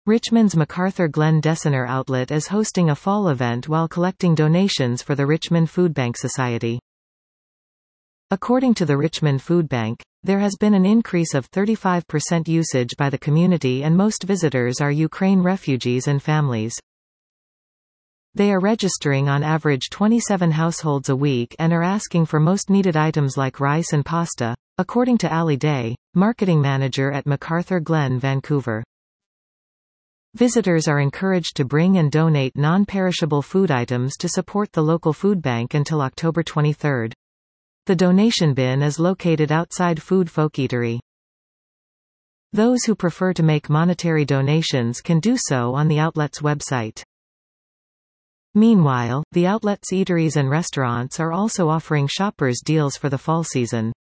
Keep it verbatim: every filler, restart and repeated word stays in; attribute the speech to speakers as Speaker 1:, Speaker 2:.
Speaker 1: Richmond's MacArthur Glen Desener outlet is hosting a fall event while collecting donations for the Richmond Food Bank Society. According to the Richmond Food Bank, there has been an increase of thirty-five percent usage by the community, and most visitors are Ukraine refugees and families. They are registering on average twenty-seven households a week and are asking for most needed items like rice and pasta, according to Ali Day, marketing manager at MacArthur Glen, Vancouver. Visitors are encouraged to bring and donate non-perishable food items to support the local food bank until October twenty-third. The donation bin is located outside Food Folk Eatery. Those who prefer to make monetary donations can do so on the outlet's website. Meanwhile, the outlet's eateries and restaurants are also offering shoppers deals for the fall season.